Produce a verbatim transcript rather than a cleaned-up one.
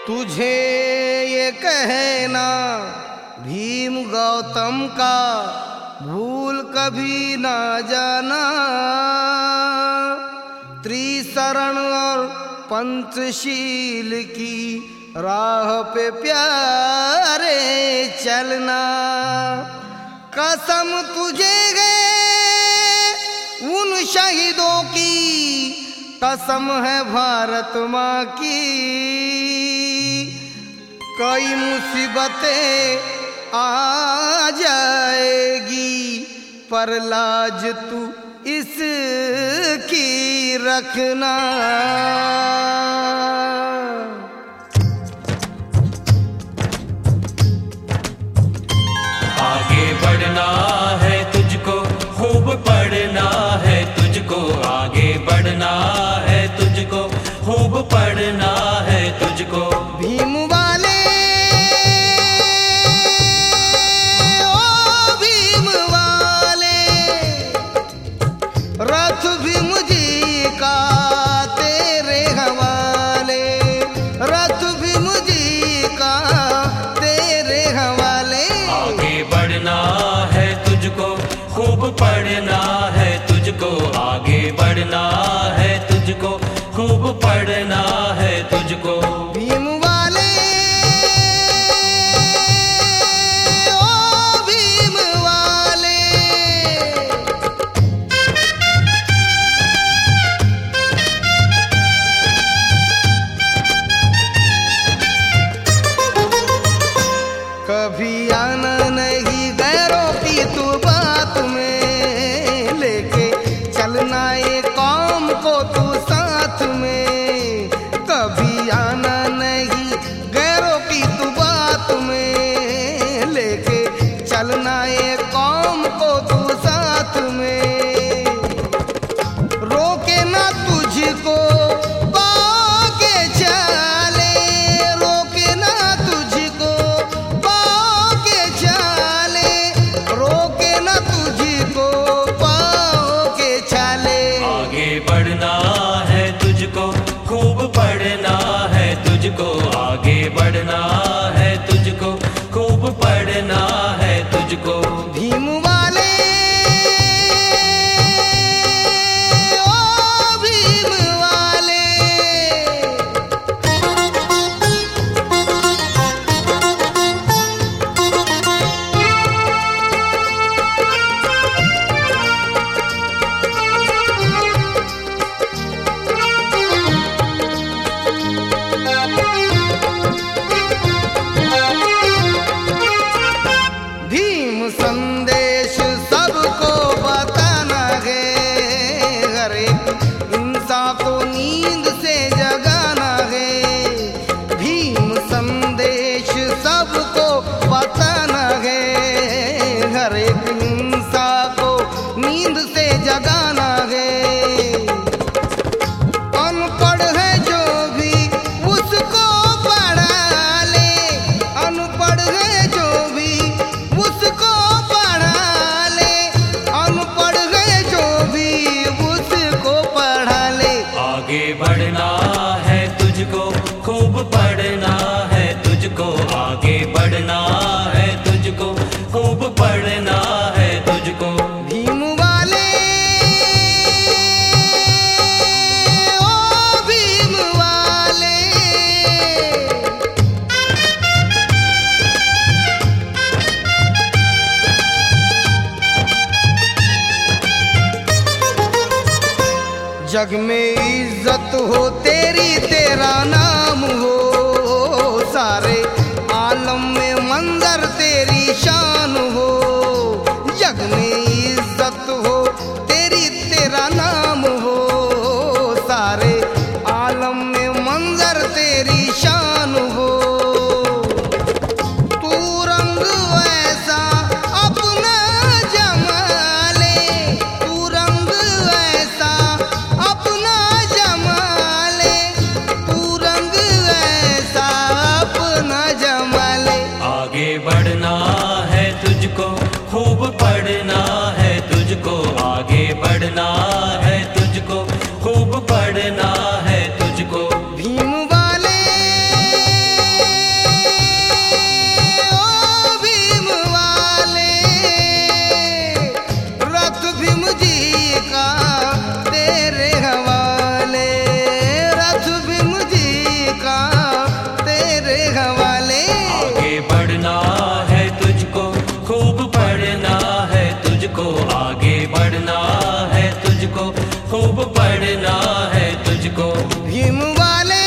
तुझे ये कहना भीम गौतम का भूल कभी ना जाना। त्रिशरण और पंचशील की राह पे प्यारे चलना। कसम तुझे है उन शहीदों की, कसम है भारत माँ की। कई मुसीबतें आ जाएगी पर लाज तू इसकी रखना। आगे बढ़ना है तुझको, खूब पढ़ना है तुझको। आगे बढ़ना है तुझको, खूब पढ़ना है तुझको। भीम वाले ओ भीम वाले, रथ भीम जी का तेरे हवाले। रथ भीम जी का तेरे हवाले। आगे बढ़ना है तुझको, खूब पढ़ना है तुझको। आगे बढ़ना है तुझको, खूब पढ़ना है तुझको। भीम वाले ओ भीम वाले, कभी आना नहीं गैरों की तू बात में, लेके चलना ये कौम को तू साथ में। कभी आना नहीं गैरों की तू बात में, लेके चलना ये कौम को तू साथ में। रोके ना तुझको पाँव के चाले, रोके ना तुझको पाँव के चाले। रोके ना तुझको पाँव के चाले। आगे बढ़ना है तुझको, खूब पढ़ना है तुझको। आगे बढ़ना है तुझको, खूब पढ़ना है तुझको। भीम वाले ओ भीम वाले, भीम संदेश सबको बताना है। हर एक इंसान को नींद से जगाना है। भीम संदेश सबको बताना है। हर एक इंसान को नींद से जगाना है। अनपढ़ है जो भी उसको पढ़ा ले। अनपढ़ है जो भी उसको पढ़ा ले। अनपढ़ है जो भी उसको पढ़ा ले। आगे बढ़ना है तुझको, खूब पढ़ना है तुझको। आगे बढ़ना है तुझको, खूब पढ़ना है तुझको। भीम वाले ओ भीम वाले, जग में इज्जत हो तेरी, तेरा नाम हो। सारे आलम में मंजर तेरी शान हो। जग में इज्जत हो तेरी, तेरा नाम हो। सारे आलम में मंजर तेरी शान हो। तू रंग ऐसा अपना जमा ले। तू रंग ऐसा अपना जमा ले। तू रंग ऐसा अपना जमा ले। आगे बढ़ना है तुझको, खूब पढ़ना है तुझको। आगे बढ़ना है तुझको, खूब पढ़ना है तुझको। भीम वाले खूब पढ़ना है तुझको। भीम वाले